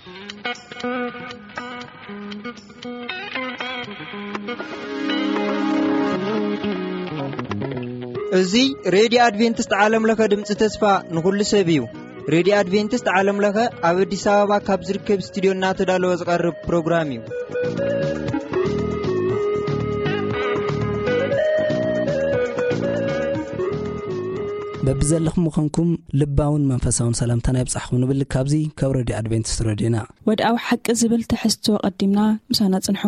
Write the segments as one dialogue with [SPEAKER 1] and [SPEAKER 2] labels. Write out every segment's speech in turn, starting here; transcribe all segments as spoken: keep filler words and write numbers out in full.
[SPEAKER 1] እዚህ ሬዲዮ አድቬንቲስት ዓለም ለከ ድምጽ ተስፋ ንኩሉ ሰብዩ ሬዲዮ አድቬንቲስት ዓለም ለከ ኣብ አዲስ አበባ ካብ ዝርከብ ስቱዲዮና ተዳለወ ዝቀርብ ፕሮግራም እዩ።
[SPEAKER 2] በብዘለኹም ምኾንኩም ልባውን መንፈሳውን ሰላምታ ይብጻሕኩም ንብል ካብዚ ካብ ሬዲዮ አድቬንቲስት ሬዲዮና
[SPEAKER 3] ወድአው ሐቅ ዝብል ተሕስቶ ቀዲምና ምሳና ጽንሑ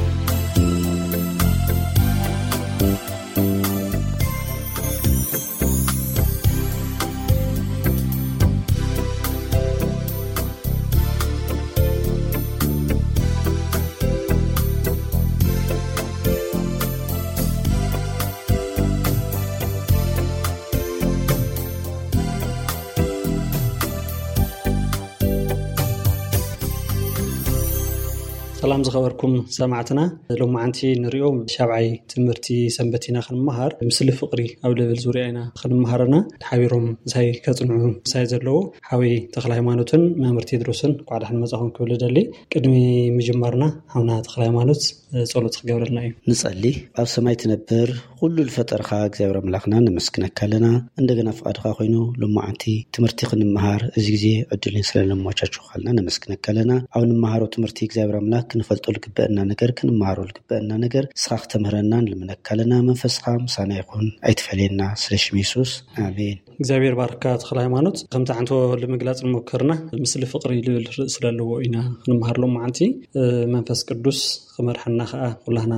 [SPEAKER 4] سلام زخبركم سمعتنا لو معنتي نريوم شابعي تمرتي سنبتينا خنمهار مثل فقري او ليفل زورينا خنمهارنا حاويروم زي كصنعو زي زلو حاوي تخل هيمانوتن مامرتي دروسن قاعد حنا مزاخون كولدلي قدمي مجمرنا حنا تخل هيمانوت ጸሎት ገበረልና እዩ
[SPEAKER 5] ንጸልይ ኣብ ሰማይ ትነብር ሁሉ ልፈጠርኻ እግዚአብሔር አምላክና ንመስክነካለና እንደገና ፍቃድኻ ኮይኑ ለማዓንቲ ትምርቲ ክንመሃር እዚ ግዜ ዕድልን ስለለማቻችሁ ኻልና ንመስክነካለና አሁን መሃሮ ትምርቲ እግዚአብሔር አምላክ ክንፈልጦ ልግበአና ነገር ክንመሃሮ ልግበአና ነገር ስራኽ ተምህረና ንልምነካለና መንፈስኻ ምሳና ይኹን አይትፈለና ስለሽም ኢየሱስ አሜን።
[SPEAKER 4] እግዚአብሔር ባርካ ተخل ሃይማኖት ከምታ አንተ ለመግለጽ እንሞክርና ምስል ፍቅሪ ልብል ስለለው ኢና ክንመሃር ለማዓንቲ መንፈስ ቅዱስ ከመርሐና خا كلنا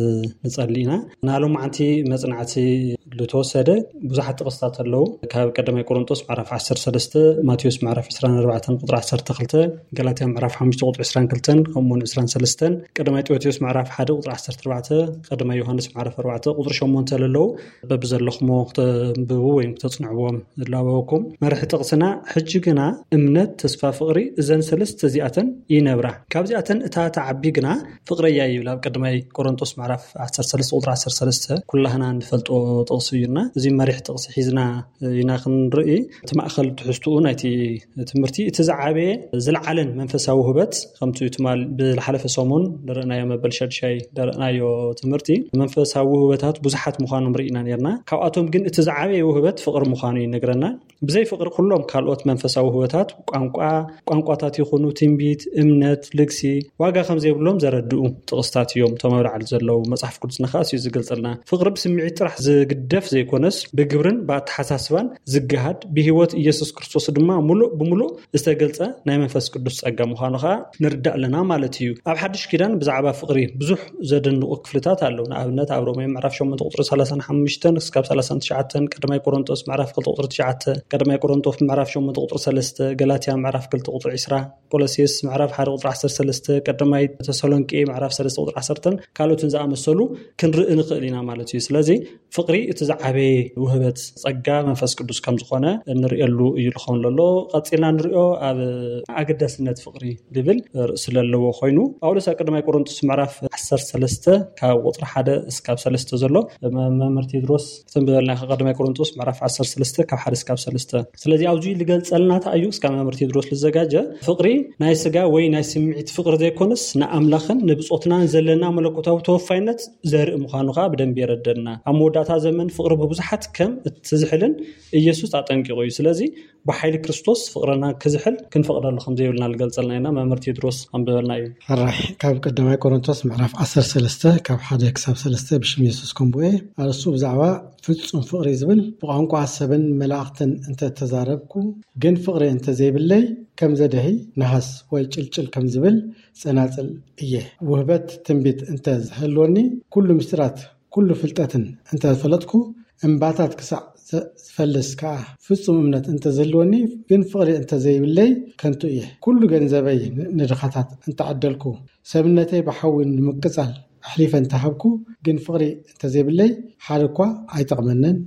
[SPEAKER 4] نصلينا نالو معنتي مصنعتي لتوسده بزحت قصات له كاب قدمي قرنطوس معرف عشرة سلسته ماتيوس معرف عشرة أربعة قطر عشرة تخلته غلاطيا معرف خمسة قطر عشرة كلتن كمون عشرة سلسته قدمي تيوتيوس معرف واحد قطر عشرة أربعة قدمي يوحنس معرف أربعة قطر شمونت له ببزلخمو بو وين تصنعوهم لاوكم مرح تقسنا حجنا امنت تصفى فقري اذن سلسته زياتن ينبره كابزياتن اتا تعبيغنا فقريا يبلا قدمي قرنطوس معرف عشرة سلسته قطر عشرة سلسته كلنا نفلطو تقصيرنا زي مريح تقصي حيزنا يناخن رأي تمأخل تحستو نايتي تمرتي تزعابي زلعلن منفساو هبت خمتو يتمال بالحلف الصومون درنا يوم بلشد شاي درنا يو تمرتي منفساو هبتات بزحات مخانو مرئنا نيرنا كاواتهم جن تزعابي وهبت فقر مخانو ينقرنا بزي فقر كلهم كالوت منفساو هبتات قانقوا قانقواتات يخونو تنبيت امنت لكسي واغا خمزي بلوم زردو تقصتات يوم تمرع زلو مصحف قدسنا خاص يزغلصلنا فقر بسمعي طرح زغدف زي كونس بجبرن بعد حساسبان زجهاد بهوت يسوع كريستوس دما ملو بملو استغلصه ناي منفس قدوس صقا مخانوخا نردا لنا مالتيو اب حدش كيدان بزعبا فقري بزح زدنق كفلتات አለው ናብነት አብሮም ምዕራፍ ثمانية ቁጥር ثلاثة وخمسين እስከ ثلاثة وتسعين ቀድማይ ቆሮንቶስ ምዕራፍ two ቁጥር تسعة ቀድማይ ቆሮንቶስ ምዕራፍ ثمانية ቁጥር ثلاثة ገላትያ ምዕራፍ two ቁጥር عشرة ቆሎሲስ ምዕራፍ one ቁጥር عشرة وثلاثة ቀድማይ ተሰሎንቄ ምዕራፍ ثلاثة ቁጥር عشرة ካልኦትን ዝኣመሰሉ ክንርኢ ንኽእልና ማለት እዩ። ስለዚህ ፍቅሪ እትዛዓበ ውህበት ጸጋ መንፈስ ቅዱስ ከም ዝኾነ እንርእየሉ እዩ ልኾን ለሎ ቀጽልና እንርእዮ ኣብ ኣገዳስነት ፍቅሪ ልብል ስለለዎ ኮይኑ ጳውሎስ ቀድማይ ቆሮንቶስ ምዕራፍ عشرة وثلاثة ካብ ቁጥር one እስከ ثلاثة ዘሎ መምህር ቴድሮስ ተንበልና ቀድማይ ቆሮንቶስ ምዕራፍ عشرة وثلاثة ካብ one እስከ ثلاثة ስለዚህ ኣብዙ ልገልጸልና ታዩ እስከ መምህር ቴድሮስ ልዘጋጀ ፍቅሪ ናይ ስጋ ወይ ናይ ስምዒት ፍቅሪ ዘይኮነስ ንኣምላኽን ንብጾትናን ዘለና መለኮታዊ ተወፋይነት ዘርኢ ምዃኑኻ ብደንብ የረደና ኣሞዳታ ዘመን ፍቅሪ በብዙሓት ከም እትዝሕልን ኢየሱስ አጠንቅቆ እዩ። ስለዚህ በኃይል ክርስቶስ ፍቅርና ከዝሕል ክንፈቅደሉ ከም ዘይብልና ልገልጸልና ኢና መምህር ቴድሮስ አንበበልና እዩ።
[SPEAKER 6] አራህ ካብ ቀዳማይ ቆሮንቶስ ምዕራፍ عشرة وثلاثة ካብ one ክሳብ ثلاثة ብሽም ኢየሱስ ከምቦe አርሱ ብዛዕባ ፍጹም ፍቅሪ ዝብል ብቋንቋ ሰብን መላእክትን እንተ ተዛረብኩ ግን ፍቅሪ እንተ ዘይብለይ ከም ዘደህይ ነሐስ ወይ ጭልጭል ከም ዝብል ጸናጽል እየ ውህበት ትንቢት እንተ ዝህልወኒ ኩሉ ምስጢራት ኩሉ ፍልጠትን እንተ ፈለጥኩ እምባታት ክሳዕ ዝፈልስ ከዓ ፍጹም እምነት እንተ ዝህልወኒ ግን ፍቅሪ እንተ ዘይብለይ ከንቱ እየ ኩሉ ገንዘበይ ንድኻታት እንተ ዓደልኩ ሰብነተይ ብሓዊ ንምቅጻል ኣሕሊፈ እንተ ሃብኩ ግን ፍቅሪ እንተ ዘይብለይ ሓደ እኳ ኣይጠቕመንን እዩ።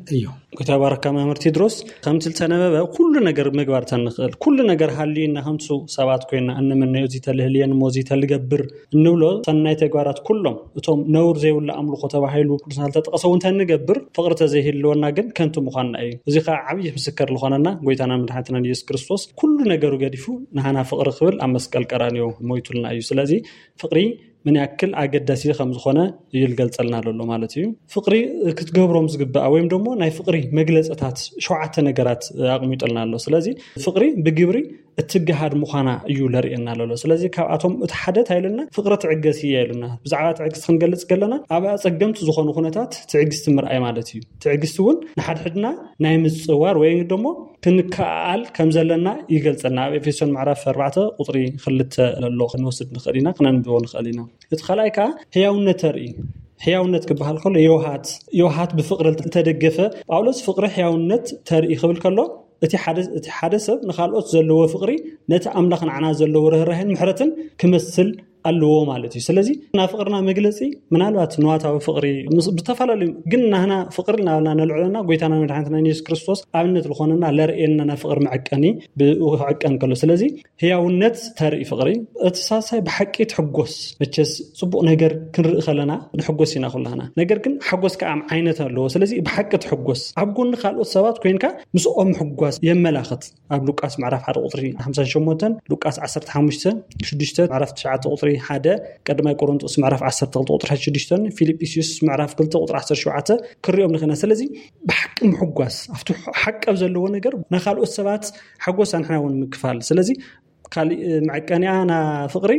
[SPEAKER 4] كتاب بارك مامر تدرس خمس التنبأ كل نجار مجبر تنخل كل نجار حلينا خمسو سبعة كوينا أن من يزيد الليان موزيد اللي جبر النولو صنّي تجارات كلهم توم نور زي ولا أملو خطبة حلو كل سنة تتقصون تنجبر فقرة زي اللي الناجن كنتم مخنا أي زي خا عبي مسكر لخاننا قويت أنا من حياتنا يسوع كريستوس كل نجار جديفو نحنا فقر خبر أم مسكال كرانيو مويتولنا أيو سلازي فقري من يأكل عقد داسي خمس خنا يلقى لنا له مالتي فقري كتجبرهم زجبة أويم دمو ناي فقري مجلس أتات شو عت نجارات أقميت لنا له سلازي فقري بجبري التجهاد مخنا يولر إننا له سلازي كأتهم تحدث هاي لنا فقرة عجزية لنا بزعات عجز خنجلس قلنا أبى أسجمت زخون خناتات تعجز تمر أي مالتي تعجزون نحد حدنا نايم الصور وين دمو كنكال كم زلنا يجلس لنا في سن معرفة أربعة قطري خلت الله نوصل نخلينا خلنا نبون خلينا يتخليك هي ونتري حياونت كبحال كله يوهات يوهات بفقر تدقفه باولس فقر حياونت تري خبل كله اتي حادث اتي حادث نخالوت زلو فقري نت املخ عنا زلو رهرهن محرتن كمسل አልዎ ማለት እዩ ስለዚህ ና ፍቅርና መግለጺ ምናልባት ነዋታው ፍቅሪ በተፈላሉ ግን هنا ፍቅርና ናልዑልና ጎይታና መድኃኒትና ኢየሱስ ክርስቶስ አብነት ለሆነና ለርእየና ፍቅር ማዕቀኒ በአቀን ከሎ ስለዚህ ህያውነት ተርኢ ፍቅሪ እተሳሳይ በሐቂ ትሕጎስ መቸስ ጽቡቅ ነገር ክንርኢ ከለና ንሕጎስ ኢና ኩላና ነገር ግን ሕጎስ ከአም አይነት አለው ስለዚህ በሐቂ ትሕጎስ አብጎን ካልኦት ሰባት ኮይንካ ምስኦም ሕጓስ የመላኽት አብ ሉቃስ ምዕራፍ አንድ ቁጥሪ خمسة وخمسين ሉቃስ عشرة خمسة شدشت ምዕራፍ تسعة ቁጥሪ حدا قدما كورنثوس معرف عشرة قطر شدشتن فيليبيسيوس معرف قلت قطر عشرة شعات كريوم نخنا سلازي بحق محقوس افتح حق ابزلو ነገር نخالو السبات حقوس نحنا ونمكفال سلازي قال معكاني أنا فقري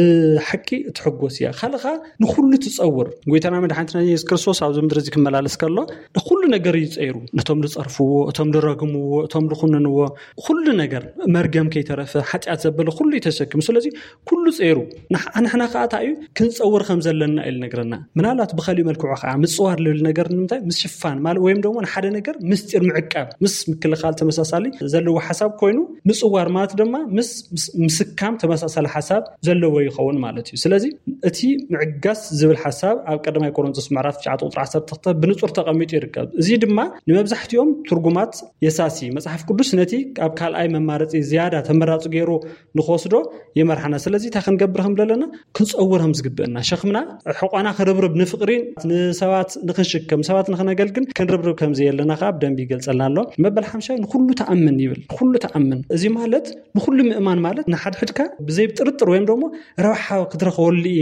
[SPEAKER 4] بحكي تحقوس يا خلقها نخل تصور قلت أنا مدحنتنا يس كرسوس عاوز مدرزك ملالس كله نخل نجار يتصيروا نتم لصرفوا نتم لرقموا نتم لخننوا كل نجار مرجم كي تعرف حتى أتبل كل يتسكم سلازي كل تصيروا نح أنا إحنا قاطعيو كنتصور خمسة لنا النجارنا منالات بخلي ملكو عقا متصور للنجار نمتى مش شفان مال ويم دوما حدا نجار مستير معقب مس كل خالته مساسالي زلوا حساب كوينو متصور مات دما مس مسكام تمساسل حساب زلوا يخون مالتي سلازي اتي معقاس زبل حساب او قدما كورنثوس معرف تسعة قطر عشرة تخطب بنصور تقميط يركب زي دما نمبزحتيوم ترجمات يساسي مصحف قدس نتي اب كال اي ممارص زياده تمراص غيرو نخوسدو يمرحنا سلازي تخنغبرهم لنا كنصورهم زغبنا شخمنا حقنا خربرب نفقرين نسوات نخشكم سوات نخنغلكن كنربرب كم زي لنا خاب دنب يገልጸልናلو مبل حمشاي كله تامن يبل كله تامن ازي مالت بكل مؤمن مالت نحد حدك بزي بترطر وين دومو روحا كترخولي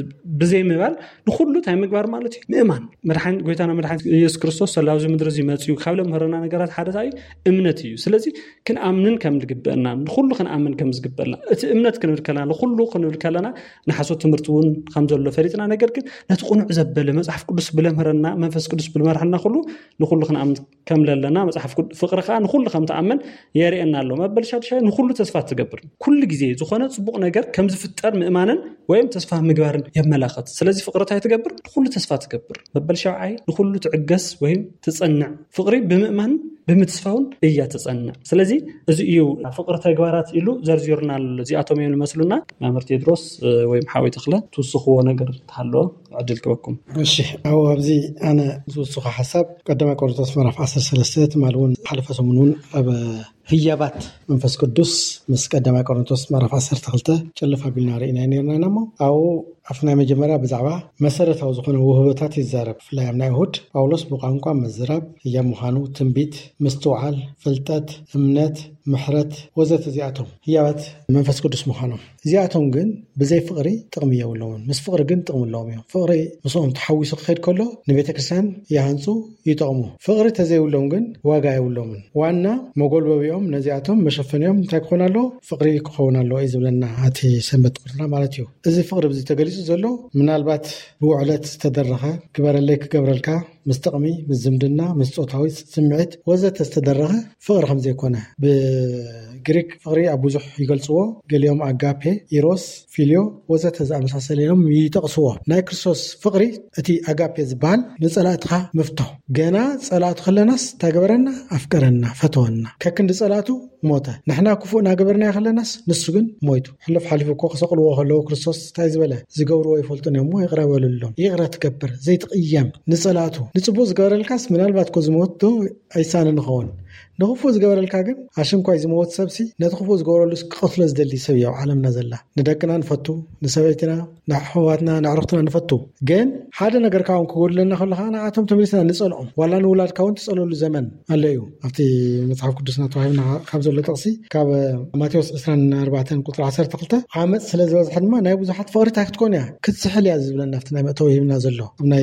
[SPEAKER 4] بزي مبال نخلو تاي مغبار مالتي مؤمن مدحان غويتانا مدحان ኢየሱስ ክርስቶስ ሰላውዚ ምድር ዚ መጽዩ ካብለ መረና ነገራት ሓደታይ እምነት እዩ ስለዚ ክን አምንን ከም ዝግበአና ንኹሉ ክን አምን ከም ዝግበአና እቲ እምነት ክንብል ከለና ንኹሉ ክንብል ከለና ንሓሶት ትምርቱን ከም ዘሎ ፈሪጥና ነገር ግን ነቲ ቁኑዕ ዘበለ መጽሐፍ ቅዱስ ብለምረና መንፈስ ቅዱስ ብለምረና ሁሉ ንኹሉ ክን አምን ከም ለለና መጽሐፍ ፍቅርኻ ንኹሉ ከም ተአመን የሪአና ኣሎ መበልሻድሻይ ንኹሉ ተስፋ ትገብር كل جزء زخانة سبق نجار كم زفتر مؤمنا ويم تصفى مجبر يملاخت سلازي فقرتها يتجبر كل تصفى تجبر ببل شعاي نخلو تعجس وهم تصنع فقري بمؤمن بمتصفون إياه تصنع سلازي زيو فقرتها جوارات إلو زرزيرنا الذي أتوميون المسلونا ما مرت يدرس ويم حاول تخلى توسخوا نجار تحلوا عدل كوكم
[SPEAKER 6] ماشي أو أبزي أنا توسخ حساب قدما كورنثوس مرة في عصر سلسلة مالون حلفة سمنون أب هيابات منفس قدوس مس قدما كورنثوس مرة في عصر تخلته شلفها بالنار إنا نيرنا نمو أو أفنا مجمرة بزعبة مسألة وزخنا وهبتات الزرب فلا يمنع يهود أولوس بقانقا مزرب هي مخانو تنبيت مستوعل فلتات امنات محرت وزت زياتهم هيابات منفس قدوس مخانو زياتهم جن بزي فقري تقمية ولون مس فقر جن تقم اللوم فقري مصوم تحويس خير كله نبيت كرسان يهانسو يتقمو فقري تزي ولون جن واقع ولون وعنا مقول بيوم نزياتهم مشفن يوم تكون له فقري كون له إذا لنا هاتي سمت قرنا مالتيو إذا فقر بزي تجلس زلو من البات بوعلات استدرها كبر الليك كبر الكا مستقمي مزمدنا مستوطاوي سمعت وزت استدرها فقر خمسة يكونه بجريك فقري أبو زح يقلصوه قال يوم أجابه إيروس فيليو وزت هذا مسلسل يوم يتقصوه نايكرسوس فقري أتي أجابه زبال نسألاتها مفتوح جنا سألات خلناس تجبرنا أفكارنا فتونا كأن سألاته موته نحنا كفونا جبرنا خلناس نسجن مويتو حلف حلف كوخ سقل وخلوا كرسوس تايز بله زجورو يفولتنا مو يغرى ولا اللون يغرى تكبر زي تقيم نسألاته ንጽቡቅ ዝገበረልካስ ምናልባት ኮ ዝሞት ኣይሳነ ንኸውን ንኽፉ ዝገበረልካ ግን ኣሽንኳይ ዝሞት ሰብሲ ነቲ ክፉ ዝገበረሉስ ክቕትሎ ዝደሊ ሰብ ያው ዓለምና ዘላ ንደቅና ንፈቱ ንሰበይትና ንኣሕዋትና ንዕርኽትና ንፈቱ ግን ሓደ ነገር ካውን ክጎድለና ከለካ ንኣቶም ተመሊስና ንጸልኦም ዋላ ንውላድካ እውን ትጸልሉ ዘመን ኣለ እዩ ኣብቲ መጽሓፍ ቅዱስና ተዋሂብና ካብ ዘሎ ጥቕሲ ካብ ማቴዎስ عشرين أربعة ቁጥሪ عشرة ክልተ ዓመፅ ስለ ዝበዝሐ ድማ ናይ ብዙሓት ፍቕሪታ ክትኮን እያ ክትስሕል እያ ዝብለና ኣብቲ ናይ መእተዊ ሂብና ዘሎ ናይ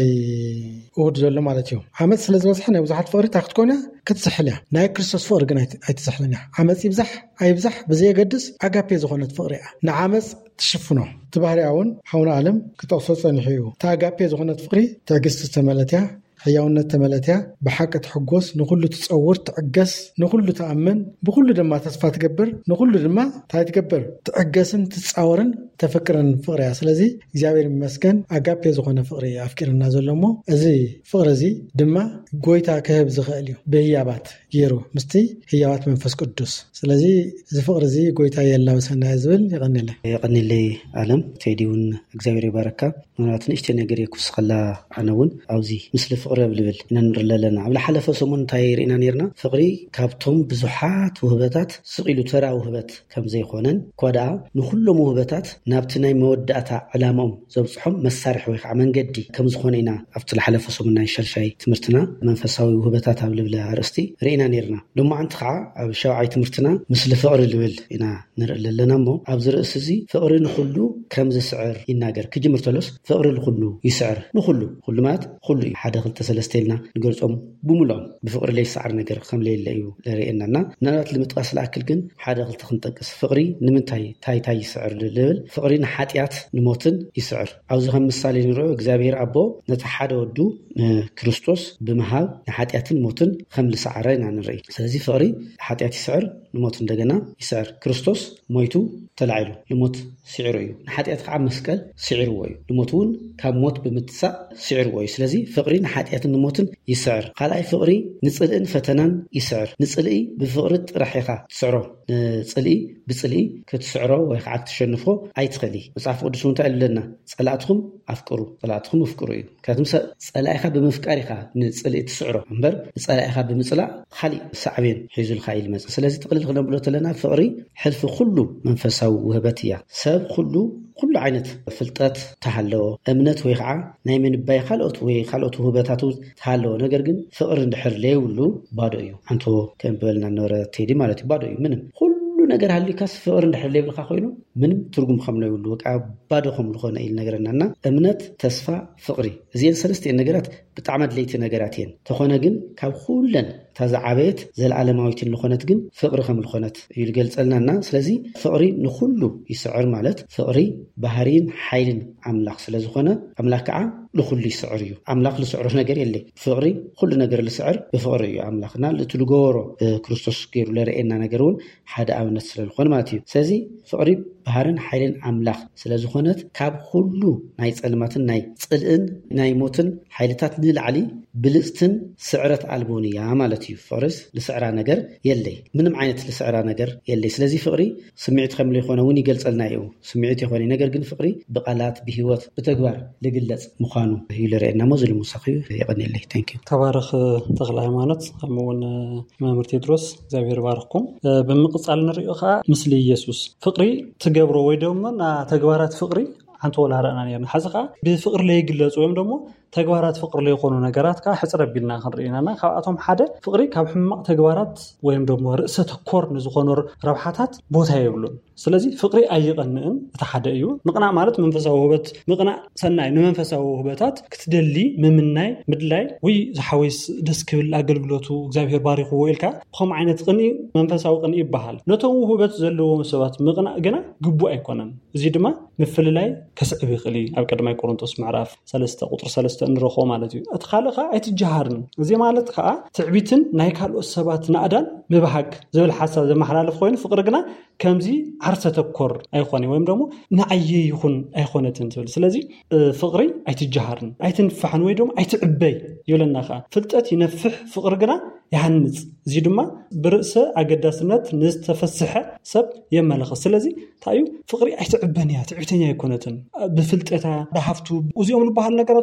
[SPEAKER 6] እሁድ ዘሎ ማለት እዩ ዓመፅ ስለ ዝበዝሐ ናይ ብዙሓት ፍቕሪታ ክትኮን እያ ክትስሕል እያ ናይ ክርስቶስ ፍቅሪ ግን ኣይትስሕልን እያ ዓመፅ ይብዛሕ ኣይብዛሕ ብዘየገድስ ኣጋፔ ዝኾነት ፍቅሪ እያ ንዓመፅ ትሽፍኖ ትባህርያ እውን ሓውና ዓለም ክጠቕሶ ፀኒሑ እዩ ታጋፔ ዝኾነት ፍቅሪ ትዕግስቲ ዝተመለተ እያ ሕያውነት ተመለተ እያ ብሓቂ ትሕጎስ ንኹሉ ትጸውር ትዕገስ ንኹሉ ተኣምን ብኹሉ ድማ ተስፋ ትገብር ንኹሉ ድማ ታይ ትገብር ትዕገስን ትጻወርን ተፈክረን ፍቅሪ እያ ስለዚ እግዚአብሔር ይመስገን ኣጋፔ ዝኾነ ፍቅሪ ኣፍቂርና ዘሎሞ እዚ ፍቅሪ እዚ ድማ ጎይታ ክህብ ዝኽእል እዩ ብህያባት ገይሩ ምስቲ ህያባት መንፈስ ቅዱስ ስለዚ እዚ ፍቅሪ እዚ ጎይታ የላውሰና ዝብል ይቀኒለ
[SPEAKER 5] ይቀኒለ ዓለም ቴዲውን እግዚአብሔር ይባረካ ምናልባት ንእሽተ ነገር ይኩስኸላ ኣነውን ኣብዚ ምስሊ ፍቅሪ ብልብል ነንርለለና ኣብ ለሓለፈ ሰሙን እንታይ ርኢና ነርና ፍቅሪ ካብቶም ብዙሓት ውህበታት ስቂሉ ተራ ውህበት ከም ዘይኮነን ኮዳ ንኹሎም ውህበታት ናብቲ ናይ መወዳእታ ዕላማኦም ዘብፅሖም መሳርሒ ወይ ከዓ መንገዲ ከም ዝኾነ ኢና ኣብቲ ለሓለፈ ሰሙን ናይ ሸልሻይ ትምህርትና መንፈሳዊ ውህበታት ኣብ ልብል ኣርእስቲ ርኢና ነርና ሎማዓንቲ ከዓ ኣብ ሸውዓይ ትምህርትና ምስሊ ፍቅሪ ልብል ኢና ንርኢ ኣለና እሞ ኣብዚ ርእሲ እዚ ፍቅሪ ንኹሉ ከም ዝስዕር ይናገር ክጅምር ተሎስ ፍቅሪ ንኹሉ ይስዕር ንኹሉ ኩሉ ማለት ኩሉ እዩ ሓደ ክልተ ሰለስተ ኢልና ንገልጾም ብሙሉኦም ብፍቅሪ ለይስዓር ነገር ከም ለየለ እዩ ለርእየናና ምናልባት ልምጥቃስ ለኣክል ግን ሓደ ክልተ ክንጠቅስ ፍቅሪ ንምንታይ ታይ ታይ ይስዕር ልብል ፍቅሪ ንሓጢያት ንሞትን ይስዕር ኣብዚ ከም ምሳሌ ንሪኦ እግዚአብሔር ኣቦ ነቲ ሓደ ወዱ ክርስቶስ ብምሃብ ንሓጢያትን ሞትን ከም ዝሰዓረ ኢና ንርኢ ስለዚ ፍቅሪ ሓጢያት ይስዕር ንሞት እንደገና ይስዕር ክርስቶስ ሞይቱ ተላዒሉ ንሞት ስዒሩ እዩ ንሓጢያት ከዓ መስቀል ስዒርዎ እዩ ንሞት እውን ካብ ሞት ብምትሳእ ስዒርዎ እዩ ስለዚ ፍቅሪ ንሓጢያትን ንሞትን ይስዕር ካልኣይ ፍቅሪ ንጽልእን ፈተናን ይስዕር ንጽልኢ ብፍቅሪ ጥራሕ ኢኻ ትስዕሮ ንጽልኢ ብጽልኢ ክትስዕሮ ወይ ከዓ ክትሸንፎ ኣይትኽእሊ መጽሓፍ ቅዱስ እንታይ ኣለና ጸላእትኩም ኣፍቅሩ ጸላእትኩም ኣፍቅሩ እዩ ካቱም ጸላኢኻ ብምፍቃር ኢኻ ንጽልኢ ትስዕሮ እምበር ጸላኢኻ ብምጽላእ ካሊእ ሳዕቤን ሒዙልካ ይልመጽ ስለዚ ጥቕልል ክነብሎ ተለና ፍቅሪ ሕልፊ ኩሉ መንፈሳዊ ውህበት እያ ሰብ ኩሉ ኩሉ ዓይነት ፍልጠት ተሃለዎ እምነት ወይ ከዓ ናይ ምንባይ ካልኦት ወይ ካልኦት ውህበታት ተሃለዎ ነገር ግን ፍቅሪ እንድሕር ለይብሉ ባዶ እዩ አንቶ ከም በልና ነበረ ቴዲ ማለት እዩ ባዶ እዩ ምንም ሁሉ ነገር ሃሊካስ ፍቅሪ እንድሕር ለይብልካ ኮይኑ ምንም ትርጉም ከም ለይብሉ ወቃ ባዶ ከም ዝኾነ ኢል ነገርናና እምነት ተስፋ ፍቅሪ እዚን ሰለስተ ነገራት ብጣዕሚ ድለይቲ ነገራት እየን ተኾነ ግን ካብ ኩለን ተዛዓበየት ዘለዓለማዊትን ዝኾነት ግን ፍቅሪ ከም ዝኾነት እዩ ገልጸልናና ስለዚ ፍቅሪ ንኹሉ ይስዕር ማለት ፍቅሪ ባህሪን ሓይልን ኣምላኽ ስለ ዝኾነ ኣምላኽ ከዓ ንኹሉ ይስዕር እዩ ኣምላኽ ልስዕሮ ነገር የለ ፍቅሪ ኩሉ ነገር ልስዕር ብፍቅሪ እዩ ኣምላኽና ልትልጎሮ ክርስቶስ ገይሩ ለርእየና ነገር እውን ሓደ ኣብነት ስለ ዝኾነ ማለት እዩ ስለዚ ፍቅሪ ባህርን ሓይልን ኣምላኽ ስለ ዝኾነት ካብ ኩሉ ናይ ጸልማትን ናይ ጽልእን ናይ ሞትን ሓይልታት ንላዕሊ ብልጽትን ስዕረት ኣልቦን እያ ማለት እዩ ፍቅሪስ ልስዕራ ነገር የለይ ምንም ዓይነት ልስዕራ ነገር የለይ ስለዚ ፍቅሪ ስምዒት ከም ለይኮነ እውን ይገልጸልና እዩ ስምዒት ይኾነ ነገር ግን ፍቅሪ ብቃላት ብህይወት ብተግባር ልግለጽ ምዃኑ እዩ ልርእየና ሞ ዝሉ ሙሳኺ ይቀኒለይ ታንክ ዩ
[SPEAKER 4] ተባረኽ ተኽለ ሃይማኖት ከምኡውን መምህር ቴድሮስ እግዚአብሔር ባርኽኩም ብምቕጻል ንሪኦ ከዓ ምስሊ ኢየሱስ ፍቅሪ ትገብሮ ወይ ደሞ ና ተግባራት ፍቅሪ አንተ ወላ ረአና ነርና ሓዝኻ ብፍቅሪ ለይግለጽ ወይም ደሞ ተግባራት ፍቅሪ ለይኮኑ ነገራት ካ ሕጽረ ቢልና ክንርኢናና ካብኣቶም ሓደ ፍቅሪ ካብ ሕማቅ ተግባራት ወይም ደሞ ርእሰ ተኮር ንዝኾኑ ረብሓታት ቦታ የብሉን ስለዚ ፍቅሪ ኣይቀንእን እቲ ሓደ እዩ ምቕናዕ ማለት መንፈሳዊ ውህበት ምቕናዕ ሰናይ ንመንፈሳዊ ውህበታት ክትደሊ ምምናይ ምድላይ ወይ ዝሓወይስ ደስ ክብል ኣገልግሎቱ እግዚአብሔር ባሪኽዎ ኢልካ ከም ዓይነት ቅኒ መንፈሳዊ ቅኒ ይበሃል ነቶም ውህበት ዘለዎም ሰባት ምቕናዕ ግና ግቡእ ኣይኮነን እዚ ድማ ምፍልላይ ከስዕብ ይኽእል ኣብ ቀዳማይ ቆሮንቶስ ምዕራፍ ሰለስተ ቁጥሪ ሰለስተ እንረኾ ማለት እዩ እቲ ካልእ ከዓ ኣይትጀሃርን እዚ ማለት ከዓ ትዕቢትን ናይ ካልኦት ሰባት ናእዳን ምብሃግ ዝብል ሓሳብ ዘመሓላልፍ ኮይኑ ፍቅሪ ግና ከምዚ ዓርሰ ተኮር ኣይኾነ ወይም ደሞ ንዓየ ይኹን ኣይኾነትን ትብል ስለዚ ፍቅሪ ኣይትጀሃርን ኣይትንፋሕን ወይ ደሞ ኣይትዕበይ ይብለና ከዓ ፍልጠት ይነፍሕ ፍቅሪ ግና ይሃንጽ እዚ ድማ ብርእሰ ኣገዳስነት ንዝተፈስሐ ሰብ የመለኽት ስለዚ ታዩ ፍቅሪ ኣይትዕበን እያ ትዕቢተኛ ኣይኮነትን ብፍልጠታ ብሃፍቱ እዚኦም ዝበሃል ነገራት ኩሉ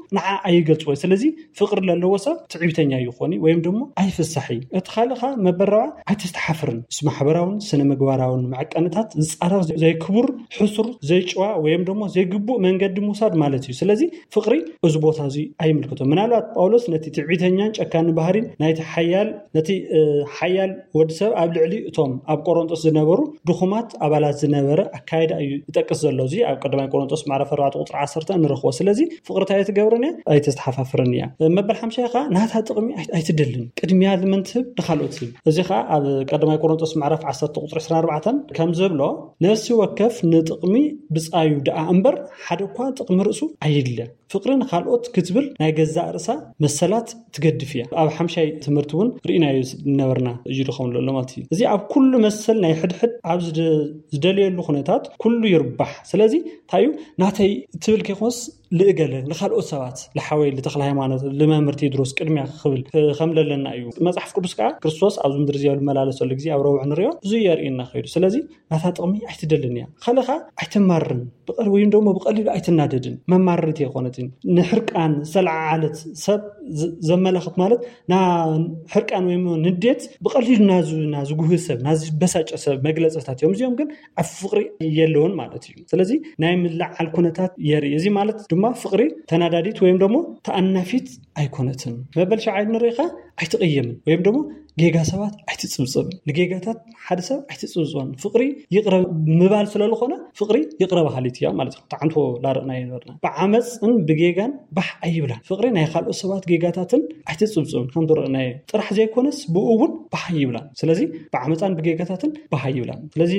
[SPEAKER 4] ንዓ ኣይገልጽዎ ስለዚ ፍቅሪ ለለዎ ሰብ ትዕቢተኛ ይኾኒ ወይም ደግሞ ኣይፍሳሒ እትኻልኻ መበረባ ኣይተስተሓፍርን ስማሕበራውን ስነ ምግባራውን ማዕቀንታት ዝጻረር ዘይክቡር ሕሱር ዘይጭዋ ወይም ደግሞ ዘይግቡእ መንገዲ ሙሳድ ማለት እዩ ስለዚ ፍቅሪ እዚ ቦታ እዚ ኣይምልክቶ ምናልባት ጳውሎስ ነቲ ትዕቢተኛን ጨካኒ ባህሪን ናይቲ ሓያል ነቲ ሓያል ወድሰብ ኣብ ልዕሊ እቶም ኣብ ቆሮንቶስ ዝነበሩ ድኹማት ኣባላት ዝነበረ ኣካይዳ እዩ ይጠቅስ ዘሎ እዚ ኣብ ቀዳማይ ቆሮንቶስ ምዕራፍ ኣርባዕተ ቁጥሪ ዓሰርተ ንረኽቦ ስለዚ ፍቅርታይ ትገብርኒ ኣይተስተሓፋፍርኒ እያ መበል ሓምሻይ ኸ ናታ ጥቕሚ ኣይትደልን ቅድሚያ ዝምንትብ ንኻልኦት እዚ ኸ ኣብ ቀዳማይ ቆሮንቶስ ምዕራፍ ዓሰርተ ቁጥሪ ዕስራን ኣርባዕተን ከም ዘብሎ ነፍሲ ወከፍ ንጥቕሚ ብፃዩ ደኣ እምበር ሓደ እኳ ጥቕሚ ርእሱ ኣይድለ ፍቅሪ ንኻልኦት ክትብል ናይ ገዛእ ርእሳ መሰላት ትገድፍ እያ ኣብ ሓምሻይ ትምህርቲ እውን ርኢናዮ ነበርና እዩ ድኸም ዘሎ ማለት እዩ እዚ ኣብ ኩሉ መሰል ናይ ሕድሕድ ኣብ ዝደልየሉ ኩነታት ኩሉ ይርባሕ ስለዚ ታዩ ናተይ ትብል ከይኾንስ ልእገለ ንኻልኦት ሰባት ለሓወይ ለተኽለ ሃይማኖት ለመምህርቲ ድሮስ ቅድሚያ ክብል ከም ለለና እዩ መጽሓፍ ቅዱስ ከዓ ክርስቶስ ኣብ ምድሪ ዝያሉ መላለሰሉ ግዜ ኣብ ረቡዕ ንሪኦ ብዙ የርእየና ኸይዱ ስለዚ ናታ ጥቕሚ ኣይትደልን እያ ኸለኻ ኣይትማርን ብቐል ወይም ደግሞ ብቐሊሉ ኣይትናደድን መማርርቲ የኾነትን ንሕርቃን ዘለዓለት ሰብ ዘመላኽት ማለት ና ሕርቃን ወይም ንዴት ብቐሊሉ ናዙ ናዙ ጉህዝ ሰብ ናዙ በሳጨ ሰብ መግለጽታት እዮም እዚኦም ግን ኣብ ፍቅሪ የለውን ማለት እዩ ስለዚ ናይ ምልዓል ኩነታት የርኢ እዚ ማለት ድማ ፍቅሪ ተናዳዲት ወይም ደግሞ ተኣናፊት ኣይኮነትን መበል ሸዓይ ንሪኢኻ ኣይትቕየምን ወይም ደግሞ ጌጋ ሰባት ኣይትጽብጽብን ንጌጋታት ሓደ ሰብ ኣይትጽብጽብን ፍቅሪ ይቅረብ ምባል ስለዝኾነ ፍቅሪ ይቅረብ ሃሊት እያ ማለት እዩ ጣዕንቶ ላርቕና ይነበርና ብዓመፅን ብጌጋን ባሕ ኣይብላን ፍቅሪ ናይ ካልኦት ሰባት ጌጋታትን ኣይትጽብጽብን ከም ትርእናየ ጥራሕ ዘይኮነስ ብኡ እውን ባሕ ይብላን ስለዚ ብዓመፃን ብጌጋታትን ባሕ ይብላን ስለዚ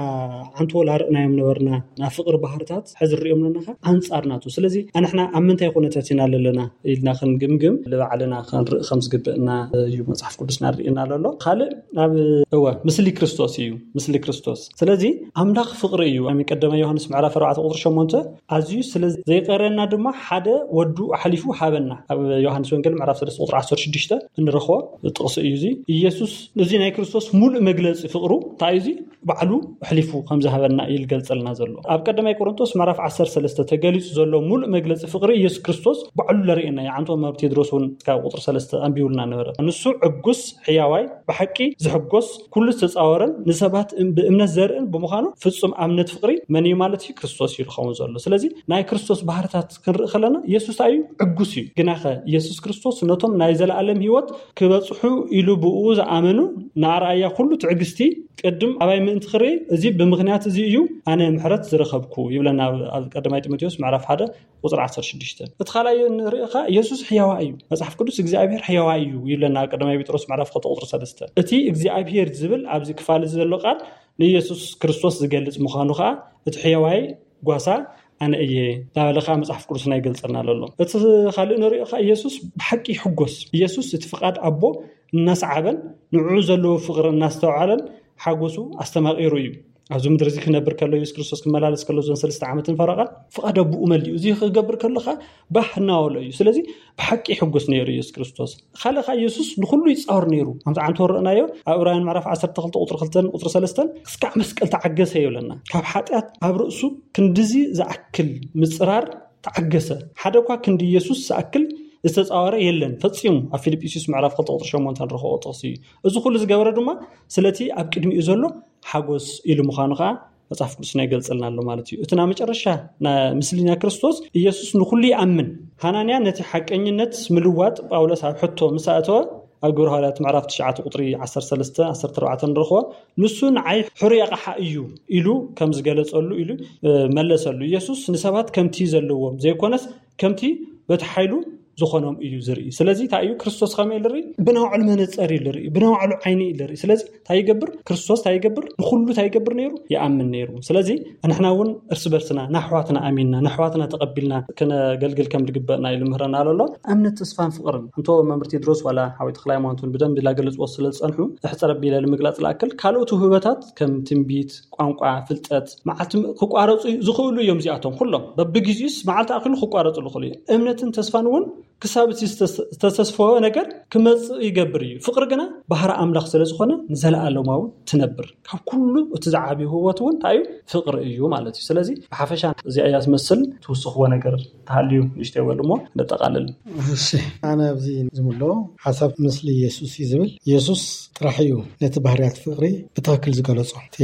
[SPEAKER 4] ዓንቶ ላርቕናዮም ነበርና ና ፍቅሪ ባህርታት ሕዚ ንሪኦም ለናኻ ኣንጻርናቱ ስለዚ ኣንሕና ኣብ ምንታይ ኩነታት ኢና ዘለና ኢልና ክንግምግም ንባዕልና ክንርኢ ከም ዝግብአና እዩ መጽሓፍ ቅዱስና ንሪኢ ኣሎ ካልእ ኣብ እወ ምስሊ ክርስቶስ እዩ ምስሊ ክርስቶስ ስለዚ ኣምላኽ ፍቅሪ እዩ ኣብ ቀዳማይ ዮሐንስ ምዕራፍ ኣርባዕተ ቁጥሪ ሸሞንተ ኣዝዩ ስለ ዘይቀረና ድማ ሓደ ወዱ ኣሕሊፉ ሃበና ኣብ ዮሐንስ ወንጌል ምዕራፍ ሰለስተ ቁጥሪ ዓሰርተ ሽዱሽተ እንረኽቦ ጥቕሲ እዩ እዚ ኢየሱስ እዚ ናይ ክርስቶስ ሙሉእ መግለፂ ፍቅሩ እንታይ እዚ ባዕሉ ኣሕሊፉ ከም ዝሃበና ይገልጸልና ዘሎ ኣብ ቀዳማይ ቆሮንቶስ ምዕራፍ ዓሰርተ ሰለስተ ተገሊጹ ዘሎ ሙሉእ መግለፂ ፍቅሪ ኢየሱስ ክርስቶስ ባዕሉ ለርእየና የዓንቶ መብ ቴድሮስ እውን ካብ ቁጥሪ ሰለስተ ኣንቢቡልና ነበረ ንሱ ዕጉስ ሕያዋይ ብሓቂ ዝሕጎስ ኩሉ ዝተፃወረን ንሰባት ብእምነት ዘርእን ብምዃኑ ፍጹም ኣብነት ፍቅሪ መን እዩ ማለት እዩ ክርስቶስ እዩ ዝኸውን ዘሎ ስለዚ ናይ ክርስቶስ ባህርታት ክንርኢ ከለና ኢየሱስ እዩ ዕጉስ እዩ ግናኸ ኢየሱስ ክርስቶስ ነቶም ናይ ዘለኣለም ህይወት ክበፅሑ ኢሉ ብኡ ዝኣመኑ ንኣርኣያ ኩሉ ትዕግስቲ ቅድም ኣባይ ምእንቲ ክርኢ እዚ ብምክንያት እዚ እዩ ኣነ ምሕረት ዝረኸብኩ ይብለና ኣብ ቀዳማይ ጢሞቴዎስ ምዕራፍ ሓደ ቁጥሪ ዓሰርተ ሽዱሽተ እቲ ካልኣይ ንሪኢኻ ኢየሱስ ሕያዋ እዩ መጽሓፍ ቅዱስ እግዚኣብሔር ሕያዋ እዩ ይብለና ኣብ ቀዳማይ ጴጥሮስ ምዕራፍ ክልተ ቁጥሪ ሰለስተ እቲ እግዚኣብሔር ዝብል ኣብዚ ክፋል ዘሎ ቃል ንኢየሱስ ክርስቶስ ዝገልጽ ምዃኑ ከዓ እቲ ሕያዋይ ጓሳ ኣነ እየ ዳበለኻ መጽሓፍ ቅዱስና ይገልጸልና ኣሎ እቲ ካልእ ንሪኢኻ ኢየሱስ ብሓቂ ይሕጎስ ኢየሱስ እቲ ፍቃድ ኣቦ እናሰዓበን ንዕኡ ዘለዎ ፍቅሪ እናስተውዓለን ሓጎሱ ኣስተማቒሩ እዩ ኣብዚ ምድሪ እዚ ክነብር ከሎ ኢየሱስ ክርስቶስ ክመላለስ ከሎ ዞን ሰለስተ ዓመትን ፈረቓል ፍቃድ ኣቦኡ መሊኡ እዚ ክገብር ከለኻ ባህ እናበሎ እዩ ስለዚ ብሓቂ ይሕጎስ ነይሩ ኢየሱስ ክርስቶስ ካልእኻ ኢየሱስ ንኩሉ ይፃወር ነይሩ ከምቲ ዓንቶ ርአናዮ ኣብ ዕብራውያን ምዕራፍ ዓሰርተ ክልተ ቁጥሪ ክልተ ቁጥሪ ሰለስተ ክሳዕ መስቀል ተዓገሰ ይብለና ካብ ሓጢኣት ኣብ ርእሱ ክንዲዚ ዝኣክል ምፅራር ተዓገሰ ሓደ እኳ ክንዲ ኢየሱስ ዝኣክል ዝተፃወረ የለን ፈፂሙ ኣብ ፊልጵስዩስ ምዕራፍ ክልተ ቁጥሪ ሸሞንተ ንረኽቦ ጥቕሲ እዩ እዚ ኩሉ ዝገበረ ድማ ስለቲ ኣብ ቅድሚኡ ዘሎ ሓጎስ ኢሉ ምዃኑ ከዓ መጽሓፍ ቅዱስና ይገልጸልና ኣሎ ማለት እዩ እቲ ናብ መጨረሻ ምስሊና ክርስቶስ ኢየሱስ ንኩሉ ይኣምን ሃናንያ ነቲ ሓቀኝነት ምልዋጥ ጳውሎስ ኣብ ሕቶ ምሳእተወ ኣብ ግብረ ሐዋርያት ምዕራፍ ትሽዓተ ቁጥሪ ዓሰርተ ሰለስተ ዓሰርተ ኣርባዕተ ንረኽቦ ንሱ ንዓይ ሕሩይ ኣቕሓ እዩ ኢሉ ከም ዝገለጸሉ ኢሉ መለሰሉ ኢየሱስ ንሰባት ከምቲ ዘለዎም ዘይኮነስ ከምቲ በቲ ሓይሉ ዝኾኖም እዩ ዝርኢ ስለዚ እንታይ እዩ ክርስቶስ ከመይ ልርኢ ብናውዕሉ መነፀር ይልርኢ ብናውዕሉ ዓይኒ ይልርኢ ስለዚ እንታይ ይገብር ክርስቶስ እንታይ ይገብር ንኩሉ እንታይ ይገብር ነይሩ ይኣምን ነይሩ ስለዚ ንሕና እውን እርስ በርስና ናሕዋትና ኣሚንና ናሕዋትና ተቐቢልና ክነገልግል ከም ዝግበአና ኢሉ ምህረና ኣሎ እምነት ተስፋን ፍቅርን እንቶ መምህርቲ ድሮስ ዋላ ሓወይ ተክለ ሃይማኖትን ብደንብ ላገለጽዎ ስለ ዝፀንሑ እሕፀረ ቢለ ንምግላጽ ላክል ካልኦት ውህበታት ከም ትንቢት ቋንቋ ፍልጠት መዓልቲ ክቋረፁ ዝኽእሉ እዮም እዚኣቶም ኩሎም በብግዚኡስ መዓልቲ ኣክሉ ክቋረፁ ዝኽእሉ እዮም እምነትን ተስፋን እውን ክሳብቲ ዝተተስፈወ ነገር ክመጽእ ይገብር እዩ ፍቅሪ ግና ባህር ኣምላኽ ስለ ዝኾነ ንዘለኣለማው ትነብር ካብ ኩሉ እቲ ዝዓቢ ህይወት እውን ታዩ ፍቅሪ እዩ ማለት እዩ ስለዚ ብሓፈሻ እዚ ኣያ ዝመስል ትውስኽዎ ነገር ተሃልዩ ንሽተይ ወልሞ ነጠቃልል
[SPEAKER 6] እሺ ኣነ ኣብዚ ዝምሎ ሓሳብ ምስሊ ኢየሱስ ይዝብል ኢየሱስ ጥራሕ እዩ ነቲ ባህርያት ፍቅሪ ብትክክል ዝገለጾ እቲ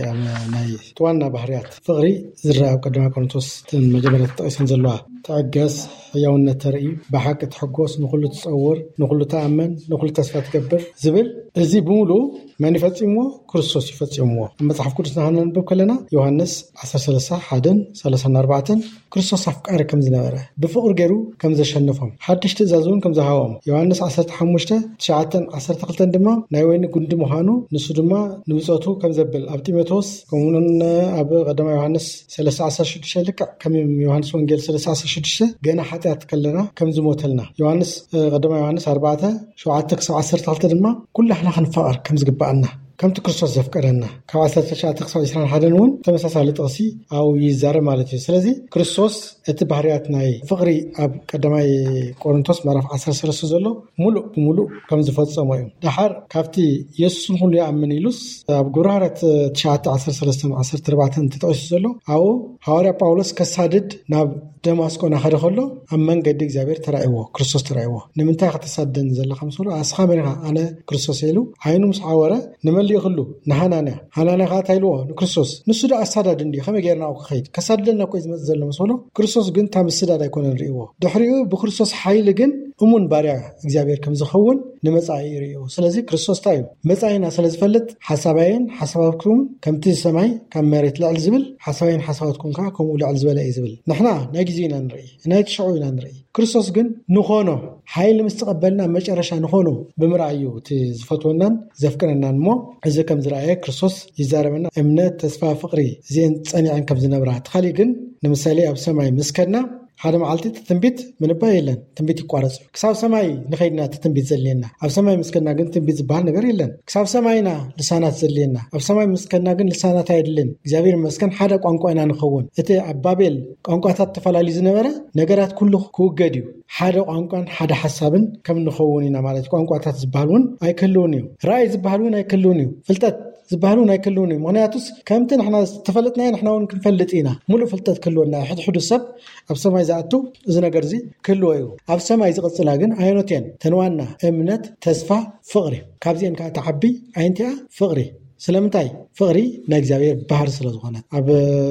[SPEAKER 6] ናይ ተዋና ባህርያት ፍቅሪ ዝረአ ቀዳማ ቆሮንቶስ መጀመርያ ተጠቂሰን ዘለዋ ተዕገስ ሕያውነት ተርኢ ብሓቂ ትሕጎስ ንኹሉ ትጸውር ንኹሉ ተኣመን ንኹሉ ተስፋ ትገብር ዝብል እዚ ብሙሉ መን ይፈጽምዎ ክርስቶስ ይፈጽምዎ መጽሓፍ ቅዱስ ናንብብ ከለና ዮሐንስ ዓሰርተ ሰለስተ ሓደ ሰላሳ ኣርባዕተ ክርስቶስ ኣፍቃሪ ከም ዝነበረ ብፍቅሪ ገይሩ ከም ዘሸነፎም ሓድሽ ትእዛዙን ከም ዝሃቦም ዮሐንስ ዓሰርተ ሓሙሽተ ትሽዓተ ዓሰርተ ክልተ ድማ ናይ ወይኒ ጉንዲ ምዃኑ ንሱ ድማ ንምጸቱ ከም ዘብል ኣብ ጢሞቴዎስ ከምኡውን ኣብ ቀዳማይ ዮሐንስ ሰለስተ ዓሰርተ ሽዱሽተ ልክዕ ከም ዮሐንስ ወንጌል ሰለስተ ዓሰርተ ሽዱሽተ ገና ሓጢኣት ከለና ከም ዝሞተልና ዮሐንስ ቀዳማይ ዮሐንስ ኣርባዕተ ሸውዓተ ክሳብ ዓሰርተ ክልተ ድማ ኩላህና ክንፈቅር ከም ዝግባአና ከምቲ ክርስቶስ ዘፍቀረና ካብ ዓሰርተ ትሽዓተ ክሳብ ዒስራን ሓደ እውን ተመሳሳሊ ጥቕሲ ኣው ይዛረብ ማለት እዩ ስለዚ ክርስቶስ እቲ ባህርያት ናይ ፍቅሪ ኣብ ቀዳማይ ቆሮንቶስ ምዕራፍ ዓሰርተ ሰለስተ ዘሎ ሙሉእ ብሙሉእ ከም ዝፈጸሞ እዩ ድሓር ካብቲ ኢየሱስን ሁሉ ይኣምን ኢሉስ ኣብ ግብረ ሐዋርያት ትሽዓተ ዓሰርተ ሰለስተ ዓሰርተ ኣርባዕተ ተጠቂሱ ዘሎ ኣብኡ ሐዋርያ ጳውሎስ ከሳድድ ናብ ደማስቆ ናኸደ ከሎ ኣብ መንገዲ እግዚአብሔር ተራእይዎ ክርስቶስ ተራእይዎ ንምንታይ ከተሳደን ዘለኻ መስሎ ኣስኻ መሪኻ ኣነ ክርስቶስ ኢሉ ዓይኑ ምስ ዓወረ ንመልይ ይኽሉ ንሃናንያ ሃናንያ ኸ ታይልዎ ንክርስቶስ ንሱ ዳ ኣሳዳድ እንዲ ከመይ ጌርና ኣብ ክኸይድ ከሳድለና ኮይ ዝመጽእ ዘሎ መስሎ ክርስቶስ ግን ታ ምስዳድ ኣይኮነን ርእይዎ ድሕሪኡ ብክርስቶስ ሓይሊ ግን እሙን ባርያ እግዚአብሔር ከም ዝኸውን ንመጻኢ ይርእዮ ስለዚ ክርስቶስ ታዩ መጻኢና ስለ ዝፈልጥ ሓሳባይን ሓሳባትኩም ከምቲ ሰማይ ካብ መሬት ልዕል ዝብል ሓሳባይን ሓሳባትኩም ከዓ ከምኡ ልዕል ዝበለ እዩ ዝብል ንሕና ናይ ግዜ ኢና ንርኢ ናይ ትሽዑ ኢና ንርኢ ክርስቶስ ግን ንኾኖ ሓይሊ ምስ ተቐበልና መጨረሻ ንኾኖ ብምርኣዩ እቲ ዝፈትወናን ዘፍቅረናን እሞ እዚ ከም ዝረኣየ ክርስቶስ ይዛረበና እምነት ተስፋ ፍቅሪ እዚአን ጸኒዐን ከም ዝነብራ ተኻሊ ግን ንምሳሌ ኣብ ሰማይ ምስከድና ሓደ መዓልቲ ትንቢት ምንባይ የለን ትንቢት ይቋረጽ ክሳብ ሰማይ ንኸይድና ትንቢት ዘልየና ኣብ ሰማይ ምስከድና ግን ትንቢት ዝበሃል ነገር የለን ክሳብ ሰማይና ልሳናት ዘልየና ኣብ ሰማይ ምስከድና ግን ልሳናት አይደለን እግዚአብሔር መስከን ሓደ ቋንቋ ኢና ንኸውን እቲ ኣብ ባቤል ቋንቋታት ተፈላለዩ ዝነበረ ነገራት ኩሉ ክውገድ እዩ ሓደ ቋንቋን ሓደ ሓሳብን ከም ንኸውን ኢና ማለት ቋንቋታት ዝበሃሉን ኣይክህልውን እዩ ራእይ ዝበሃሉን ኣይክህልውን እዩ ፍልጠት ዝበሃሉ ናይ ክልውን እዩ ምክንያቱስ ከምቲ ንሕና ተፈለጥና ንሕና እውን ክንፈልጥ ኢና ሙሉእ ፍልጠት ክልወና ሕድሕዱ ሰብ ኣብ ሰማይ ዝኣቱ እዚ ነገር እዚ ክልዎ እዩ ኣብ ሰማይ ዝቕፅላ ግን ኣይኖትየን ተንዋና እምነት ተስፋ ፍቅሪ ካብዚአን ከዓ ተዓቢ ኣይንቲኣ ፍቅሪ ስለምንታይ ፍቅሪ ናይ እግዚአብሔር ባህር ስለ ዝኾነ ኣብ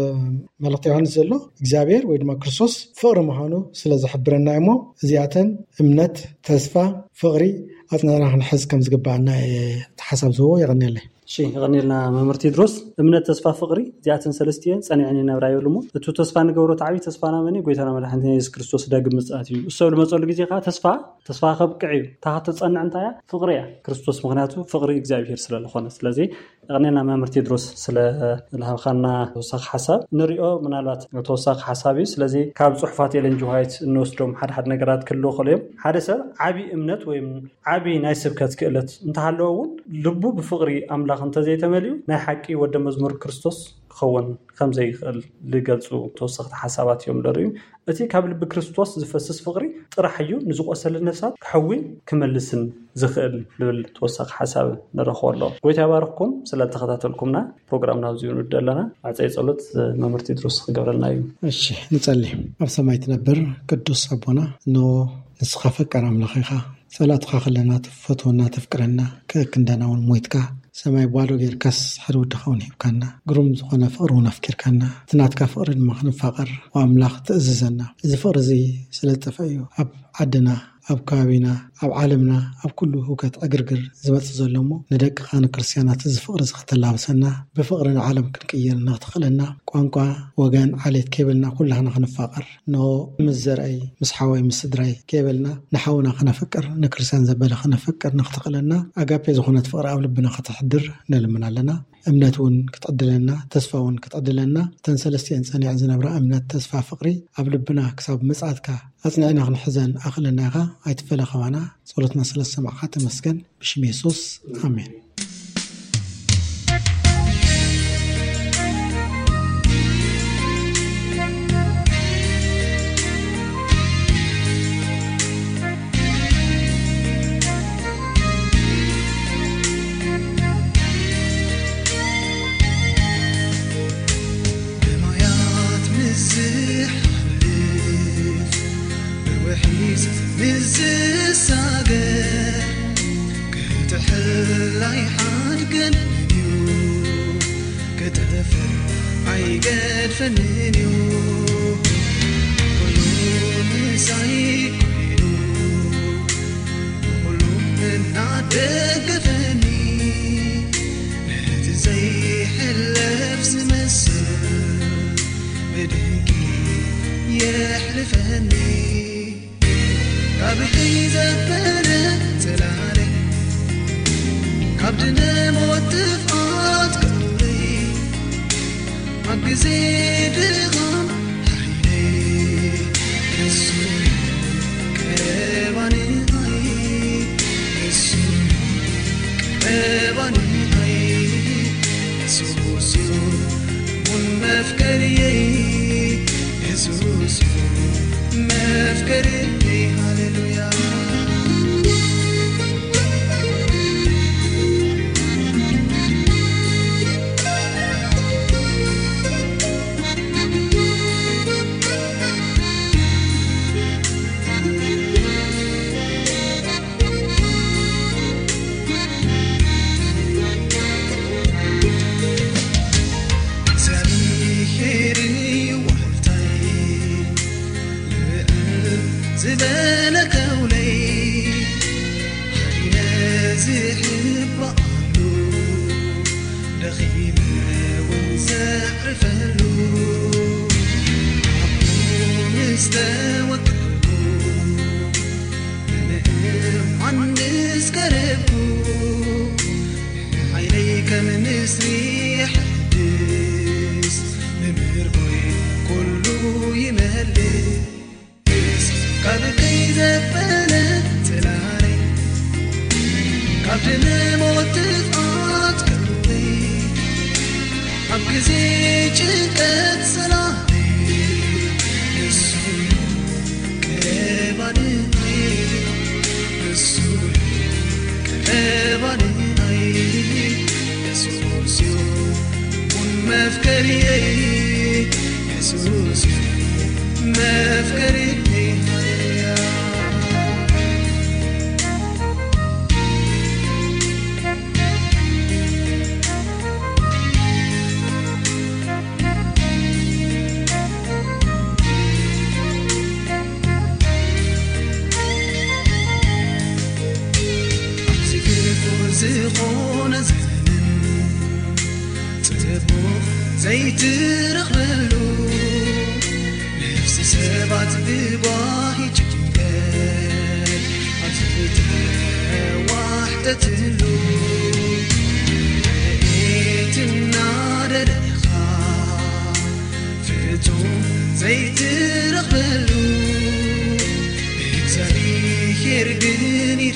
[SPEAKER 6] መልእኽቲ ዮሐንስ ዘሎ እግዚአብሔር ወይ ድማ ክርስቶስ ፍቅሪ ምዃኑ ስለ ዝሕብረና እሞ እዚኣተን እምነት ተስፋ ፍቅሪ ኣጽናዕና ክንሕዝ ከም ዝግባአና ተሓሳብ ዝህቦ የቕኒየለይ
[SPEAKER 4] እሺ ይቕኒልና መምህርቲ ድሮስ እምነት ተስፋ ፍቅሪ እዚኣተን ሰለስቲአን ጸኒዐን ነብራዮ ልሞ እቲ ተስፋ ንገብሮ ተዓቢ ተስፋ ናመኒ ጎይታና መድሓኒትና ኢየሱስ ክርስቶስ ዳግም ምጽኣት እዩ እሰብ ልመጸሉ ግዜ ከዓ ተስፋ ተስፋ ከብቅዕ እዩ ታሃተ ጸንዕ እንታያ ፍቅሪ እያ ክርስቶስ ምክንያቱ ፍቅሪ እግዚአብሔር ስለ ዝኾነ ስለዚ ይቕኒልና መምህርቲ ድሮስ ስለ ልሃብኻና ተወሳኺ ሓሳብ ንሪኦ ምናልባት ተወሳኺ ሓሳብ እዩ ስለዚ ካብ ጽሑፋት ኤለን ጂ ዋይት እንወስዶም ሓደ ሓደ ነገራት ክልዎ ኸለዮም ሓደ ሰብ ዓቢ እምነት ወይ ዓቢ ናይ ስብከት ክእለት እንተሃለዎ እውን ልቡ ብፍቅሪ ኣምላኽ እንተዘይተመልዩ ናይ ሓቂ ወደ መዝሙር ክርስቶስ ክኸውን ከም ዘይኽእል ዝገልጹ ተወሰኽቲ ሓሳባት እዮም ዘርእዩ እቲ ካብ ልቢ ክርስቶስ ዝፈስስ ፍቅሪ ጥራሕ እዩ ንዝቆሰለ ነፍሳት ክሕውን ክመልስን ዝኽእል ልብል ተወሳኺ ሓሳብ ንረኽቦ ኣሎ ጎይታ ይባርኽኩም ስለ ተኸታተልኩምና ፕሮግራምና ኣብዚኡ ንውድእ ኣለና ኣፀይ ጸሎት መምህርቲ ድሮስ ክገብረልና እዩ
[SPEAKER 6] እሺ ንጸልይ ኣብ ሰማይ ትነብር ቅዱስ ኣቦና ኖ ንስኻ ፈቃር ኣምላኽ ኢኻ ጸላትኻ ኸለና ትፈትወና ተፍቅረና ከክንዳናውን ሞይትካ ሰማይ ባዶ ጌርካስ ሓደ ወድኻውን ሂብካና ግሩም ዝኾነ ፍቅሪ እውን ኣፍኪርካና ትናትካ ፍቅሪ ድማ ክንፋቐር ወኣምላኽ ትእዝዘና እዚ ፍቅሪ እዚ ስለዝጠፈ እዩ ኣብ ዓድና ኣብ ከባቢና ኣብ ዓለምና ኣብ ኩሉ ህውከት ዕግርግር ዝመጽእ ዘሎ እሞ ንደቅኻ ንክርስቲያናት እዚ ፍቅሪ ዝኽተላብሰና ብፍቅሪ ንዓለም ክንቅይር ንኽትኽእለና ቋንቋ ወገን ዓሌት ከይበልና ኩላህና ክንፋቐር ኖ ምስ ዘርአይ ምስ ሓወይ ምስ ስድራይ ከይበልና ንሓውና ክነፍቅር ንክርስቲያን ዘበለ ክነፍቅር ንኽትኽእለና ኣጋፔ ዝኾነት ፍቅሪ ኣብ ልብና ክትሕድር ንልምና ኣለና እምነት እውን ክትዕድለና ተስፋ እውን ክትዕድለና ተን ሰለስቲአን ጸኒዐን ዝነብራ እምነት ተስፋ ፍቅሪ ኣብ ልብና ክሳብ መጽኣትካ ኣጽኒዕና ክንሕዘን ኣኽለና ኢኻ ኣይትፈለኸባና ጸሎትና ስለሰማዕኻ ተመስገን ብሽም ኢየሱስ ኣሜን
[SPEAKER 7] عيقد فننيو كلهم سايقينو كلهم نعدق فني نتزي حلف سمسر بدنكي يحلفني أبكي زبالة تلالي كابدنا موت فقط قولي عبزي دغم حيلي يسوع كرباني هاي يسوع كرباني هاي يسوع من مفكري يسوع مفكري هاليلويا زبالك ولي حرينا زحب قالو دخيمة ونزعر فهلو عبو مستوكبو ننقم عن نسكربو عينيك من نسريح حدث نمرقوي كله يمهلي كابكي زبالة تلالي كابدنا موت فقط قلبي عبكزي جكت سلامي يسوع كرباني يسوع كرباني يسوع من مفكري يسوع مفكري زخون زمن تبوخ زي ترخبلو نفس سبات بباهي جنجل عطفتها واحدة تلو لقيت النار رخا فتوم زي ترخبلو اكزابي خيردني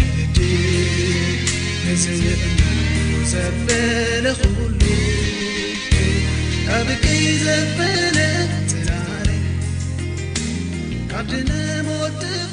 [SPEAKER 7] زبالة خلو أبكي زبالة تلالي كابدنا موت